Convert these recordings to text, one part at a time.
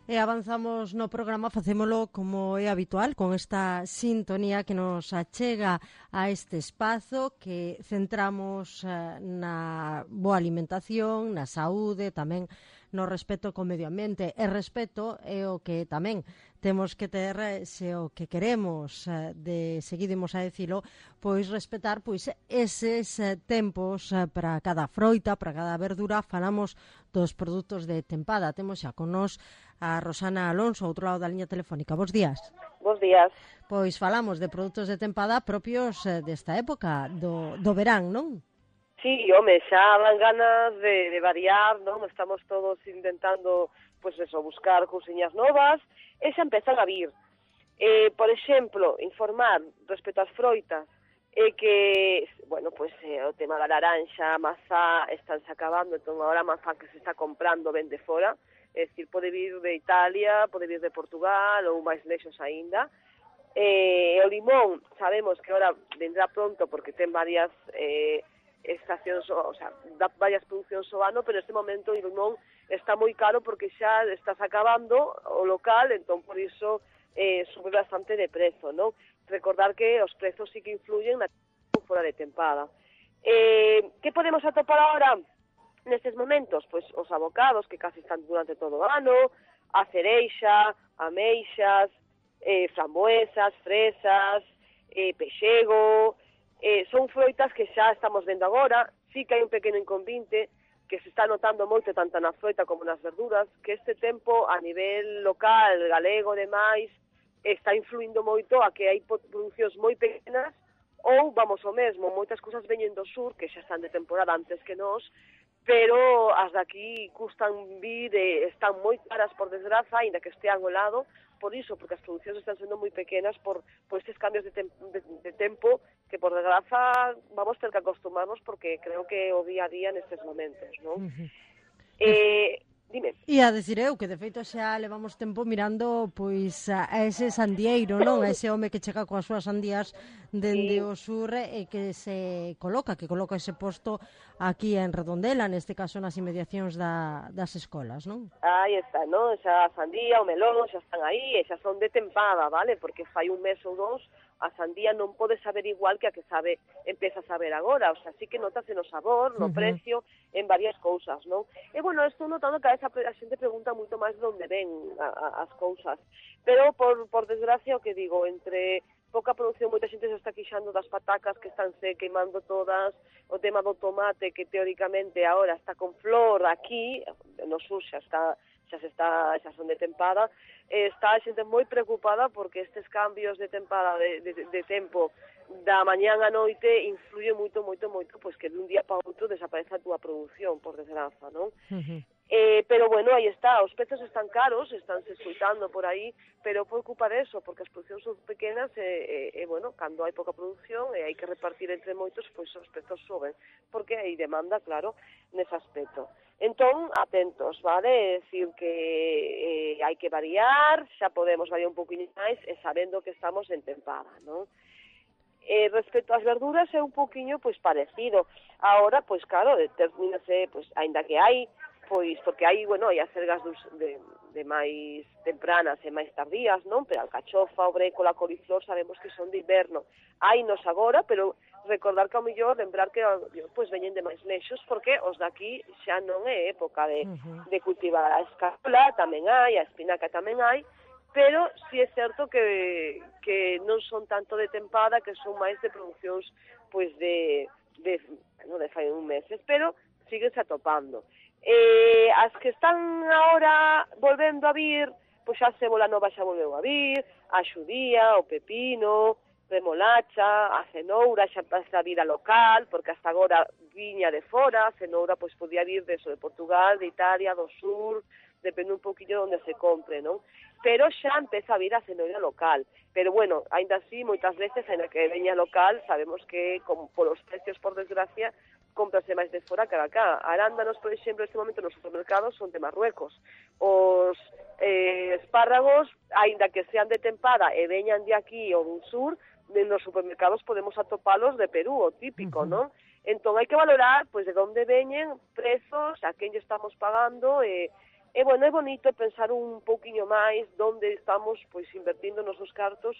E avanzamos no programa, facémolo como é habitual, con esta sintonía que nos achega a este espazo que centramos na boa alimentación, na saúde, tamén no respeto co medio ambiente. E respeto é o que tamén temos que ter, se o que queremos, seguidemos a decilo, pois respetar pois eses tempos para cada froita, para cada verdura. Falamos dos produtos de tempada. Temos xa con nós a Rosana Alonso, ao outro lado da liña telefónica. Bos días. Bos días. Pois falamos de produtos de tempada propios desta época, do verán, non? Sí, home, xa dan ganas de variar, non? Estamos todos intentando, pues eso, buscar cousiñas novas, e xa empezan a vir. Por exemplo, informar respecto ás froitas, que, bueno, pues o tema da laranxa, a mazá, están se acabando, entón agora a mazá que se está comprando ven de fora, é dicir, pode vir de Italia, pode vir de Portugal, ou máis lexos aínda. O limón, sabemos que ahora vendrá pronto, porque ten varias estacións, o sea, dá varias producións ao ano, pero neste momento o limón está moi caro porque xa estás acabando o local, entón por iso sube bastante de prezo, non? Recordar que os prezos sí que influyen na fora de tempada. Que podemos atopar agora nestes momentos? Pois os avocados, que casi están durante todo o ano, a cereixa, ameixas, frambuesas, fresas, pexego. Son froitas que xa estamos vendo agora. Sí que hai un pequeno inconvinte que se está notando moito tanto na froita como nas verduras, que este tempo a nivel local, galego e demais, está influindo moito a que hai producións moi pequenas, ou, vamos ao mesmo, moitas cousas veñen do sur, que xa están de temporada antes que nós, pero as daqui custan vir, están moi caras por desgraza, ainda que estean ao lado, por iso, porque as producións están sendo moi pequenas por estes cambios de tempo que por desgraza vamos ter que acostumarnos, porque creo que o día a día nestes momentos, non? Dime. E a decir eu que de feito xa levamos tempo mirando pois a ese sandieiro, non? A ese home que chega coas súas sandías dende o sur e que coloca ese posto aquí en Redondela, neste caso nas inmediacións das escolas, non? Aí está, non? Xa a sandía, o melón, xa están aí e xa son de tempada, vale? Porque fai un mes ou dous a sandía non pode saber igual que a que empeza a saber agora, o sea, sí que notase no sabor, no precio, en varias cousas, non? E, bueno, estou notando que a xente pregunta moito máis de onde ven as cousas, pero, por desgracia, o que digo, entre pouca produción, moita xente se está quixando das patacas que están queimando todas, o tema do tomate, que teóricamente agora está con flor aquí, no sur xa son de tempada, está a xente moi preocupada porque estes cambios de tempada, de tempo, da mañán a noite, influye moito, pois que de un día para outro desaparece a túa produción, por desgraza, non? Pero, bueno, aí está, os prezos están caros, estánse escoitando por aí, pero por culpa deso, porque as producións son pequenas bueno, cando hai pouca produción e hai que repartir entre moitos, pois os prezos suben, porque hai demanda, claro, nese aspecto. Entón, atentos, vale? É dicir que hai que variar, xa podemos variar un poquinho máis, e sabendo que estamos en tempada, non? Respecto ás verduras é un poquinho, pois, parecido. Ahora, pois, claro, determínase, pois, aínda que hai, pois, porque hai, bueno, hai as sergas de máis tempranas e máis tardías, non? Pero a alcachofa, o brécola, a coliflor, sabemos que son de inverno. Hainos agora, pero recordar que ao mellor lembrar que pois veñen de máis lexos, porque os daqui xa non é época de cultivar. A escarola tamén hai, a espinaca tamén hai, pero si é certo que non son tanto de tempada, que son máis de producións pois de fai un meses, pero síguense atopando. As que están agora volvendo a vir, pois xa a cebola nova xa volveu a vir, a xudía, o pepino, remolacha, a cenoura xa pasa a vir a local, porque hasta agora viña de fora, a cenoura pois podía vir de Portugal, de Italia, do sur, depende un poquinho onde se compre, non? Pero xa empeza a vir a cenoura local. Pero, bueno, ainda así, moitas veces, ainda que veña local, sabemos que, como polos precios, por desgracia, cómprase máis de fora que acá. Arándanos, por exemplo, neste momento nos supermercados son de Marruecos. Os espárragos, aínda que sean de tempada e veñan de aquí ou dun sur, nos supermercados podemos atopalos de Perú, o típico, non? Entón hai que valorar, pois, de onde veñen, prezos, a quen lle estamos pagando, E, bueno, é bonito pensar un pouquiño máis onde estamos, pois, invertindo nosos cartos,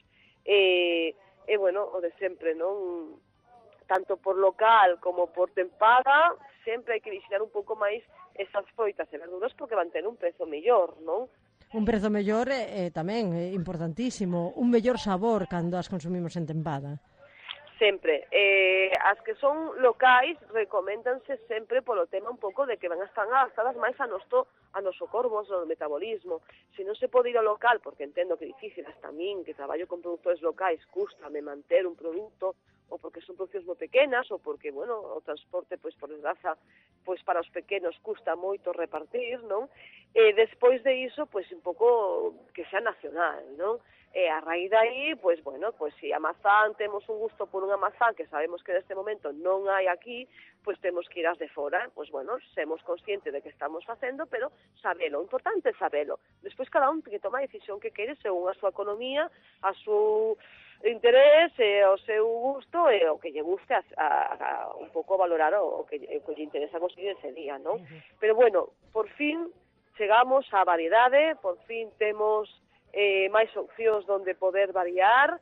bueno, o de sempre, non? Tanto por local como por tempada, sempre hai que vixilar un pouco máis esas froitas e verduras porque van ter un prezo mellor, non? Un prezo mellor tamén importantísimo, un mellor sabor cando as consumimos en tempada. Sempre. As que son locais recoméndanse sempre polo tema un pouco de que van a estar adaptadas máis a noso corpo, ao noso metabolismo. Se non se pode ir ao local, porque entendo que é difícil, hasta min, que traballo con produtores locais, cústame manter un produto, ou porque son producións moi pequenas, ou porque, bueno, o transporte, pois, por desgraza, pois, para os pequenos custa moito repartir, non? Despois de iso, pois, un pouco que sea nacional, non? A raíz de aí, pois, bueno, pois, se a mazán, temos un gusto por unha mazán que sabemos que neste momento non hai aquí, pois temos que ir as de fora, pois, bueno, semos conscientes de que estamos facendo, pero sabelo, o importante é sabelo. Despois cada un que toma a decisión que quere según a súa economía, a súa interés, o seu gusto e o que lle guste a un pouco valorar o que lle interesa conseguir ese día, non? Pero, bueno, por fin chegamos á variedade, por fin temos máis opcións onde poder variar,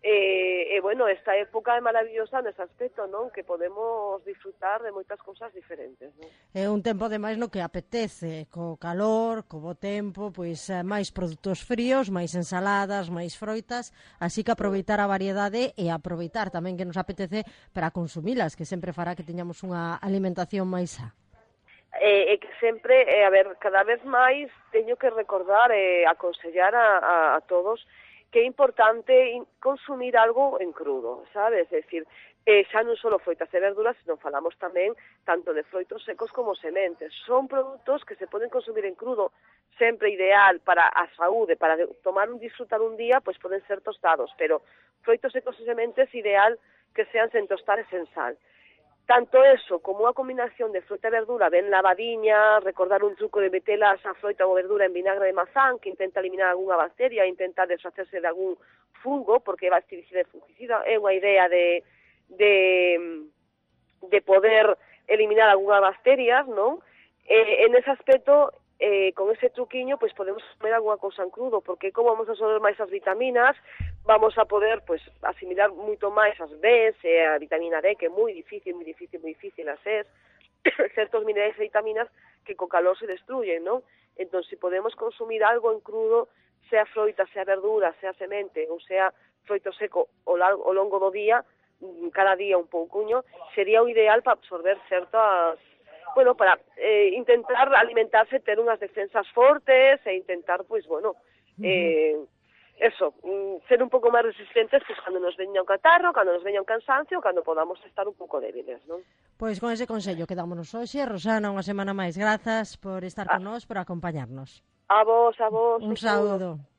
bueno, esta época é maravillosa nese aspecto, non? Que podemos disfrutar de moitas cousas diferentes, non? É un tempo, ademais, no que apetece, co calor, co bo tempo, pois máis produtos fríos, máis ensaladas, máis froitas, así que aproveitar a variedade e aproveitar tamén que nos apetece para consumilas, que sempre fará que teñamos unha alimentación máis sá. E que sempre, a ver, cada vez máis teño que recordar e aconsellar a todos que é importante consumir algo en crudo, sabes? É dicir, xa non só froitas e verduras, sino falamos tamén tanto de froitos secos como sementes. Son produtos que se poden consumir en crudo, sempre ideal para a saúde, para disfrutar un día, pois poden ser tostados, pero froitos secos e sementes ideal que sean sen tostar e sen sal. Tanto eso como unha combinación de fruta e verdura ben lavadiña, recordar un truco de metelas a froita ou verdura en vinagre de mazán que intenta eliminar algunha bacteria, intenta deshacerse de algún fungo, porque é bactericida e fungicida, é unha idea de poder eliminar algunhas bacterias, non? En ese aspecto, con ese truquiño, pois podemos comer algunha cousa en crudo, porque como vamos a absorber máis as vitaminas, vamos a poder, pois, asimilar moito máis as Bs e a vitamina D, que é moi difícil as Cs, certos minerais e vitaminas que co calor se destruyen, non? Entón, se podemos consumir algo en crudo, sea froita, sea verdura, sea semente, ou sea froito seco ao longo do día, cada día un poucuño, sería o ideal para absorber certas, bueno, para intentar alimentarse, ter unhas defensas fortes e intentar, pois, bueno, ser un pouco máis resistentes pois, cando nos veña un catarro, cando nos veña un cansancio, cando podamos estar un pouco débiles, non? Pois con ese consello quedámonos hoxe. Rosana, unha semana máis. Grazas por estar con nós, por acompañarnos. A vos. Un saúdo.